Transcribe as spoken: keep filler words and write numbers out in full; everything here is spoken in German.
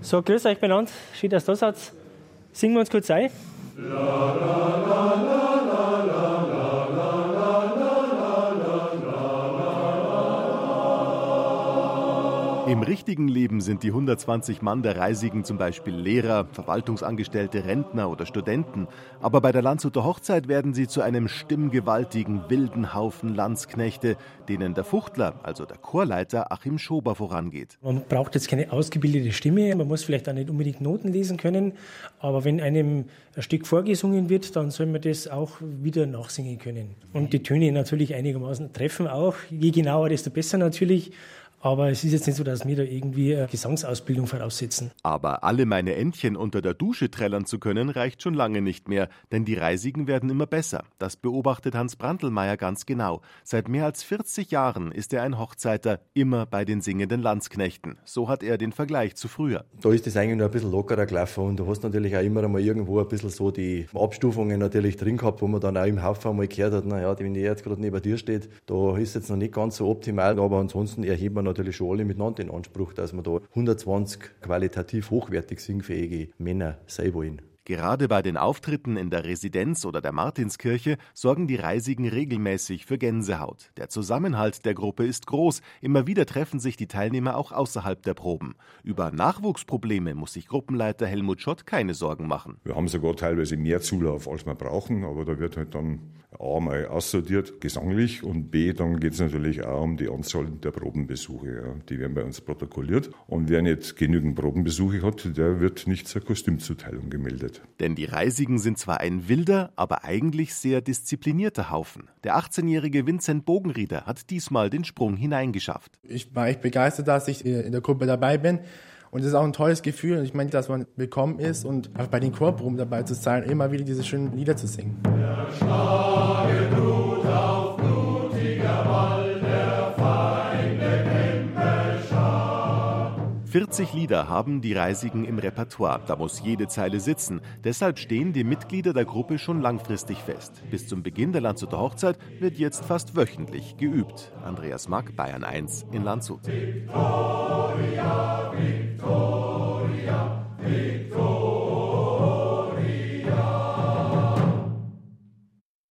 So, grüß euch miteinander. Schön, dass ihr da seid. Singen wir uns kurz ein. Im richtigen Leben sind die hundertzwanzig Mann der Reisigen zum Beispiel Lehrer, Verwaltungsangestellte, Rentner oder Studenten. Aber bei der Landshuter Hochzeit werden sie zu einem stimmgewaltigen, wilden Haufen Landsknechte, denen der Fuchtler, also der Chorleiter Achim Schober, vorangeht. Man braucht jetzt keine ausgebildete Stimme, man muss vielleicht auch nicht unbedingt Noten lesen können, aber wenn einem ein Stück vorgesungen wird, dann soll man das auch wieder nachsingen können. Und die Töne natürlich einigermaßen treffen auch. Je genauer, desto besser natürlich. Aber es ist jetzt nicht so, dass wir da irgendwie eine Gesangsausbildung voraussetzen. Aber alle meine Entchen unter der Dusche trällern zu können, reicht schon lange nicht mehr. Denn die Reisigen werden immer besser. Das beobachtet Hans Brandlmeier ganz genau. Seit mehr als vierzig Jahren ist er ein Hochzeiter, immer bei den singenden Landsknechten. So hat er den Vergleich zu früher. Da ist das eigentlich noch ein bisschen lockerer gelaufen. Und du hast natürlich auch immer einmal irgendwo ein bisschen so die Abstufungen natürlich drin gehabt, wo man dann auch im Haufen einmal gehört hat, naja, wenn der jetzt gerade neben dir steht, da ist jetzt noch nicht ganz so optimal. Aber ansonsten erhebt man natürlich schon alle miteinander in Anspruch, dass wir da hundertzwanzig qualitativ hochwertig singfähige Männer sein wollen. Gerade bei den Auftritten in der Residenz oder der Martinskirche sorgen die Reisigen regelmäßig für Gänsehaut. Der Zusammenhalt der Gruppe ist groß. Immer wieder treffen sich die Teilnehmer auch außerhalb der Proben. Über Nachwuchsprobleme muss sich Gruppenleiter Helmut Schott keine Sorgen machen. Wir haben sogar teilweise mehr Zulauf, als wir brauchen, aber da wird halt dann A mal aussortiert, gesanglich, und B, dann geht es natürlich auch um die Anzahl der Probenbesuche. Ja. Die werden bei uns protokolliert, und wer nicht genügend Probenbesuche hat, der wird nicht zur Kostümzuteilung gemeldet. Denn die Reisigen sind zwar ein wilder, aber eigentlich sehr disziplinierter Haufen. Der achtzehnjährige Vincent Bogenrieder hat diesmal den Sprung hineingeschafft. Ich war echt begeistert, dass ich in der Gruppe dabei bin. Und es ist auch ein tolles Gefühl. Ich meine, dass man willkommen ist und auch bei den Chorproben dabei zu sein, immer wieder diese schönen Lieder zu singen. Der Schlage Blut auf blutiger Wall, der Feinde Kämpfe schar. vierzig Lieder haben die Reisigen im Repertoire. Da muss jede Zeile sitzen. Deshalb stehen die Mitglieder der Gruppe schon langfristig fest. Bis zum Beginn der Landshuter Hochzeit wird jetzt fast wöchentlich geübt. Andreas Mack, Bayern eins in Landshut. Victoria, Victoria, Victoria.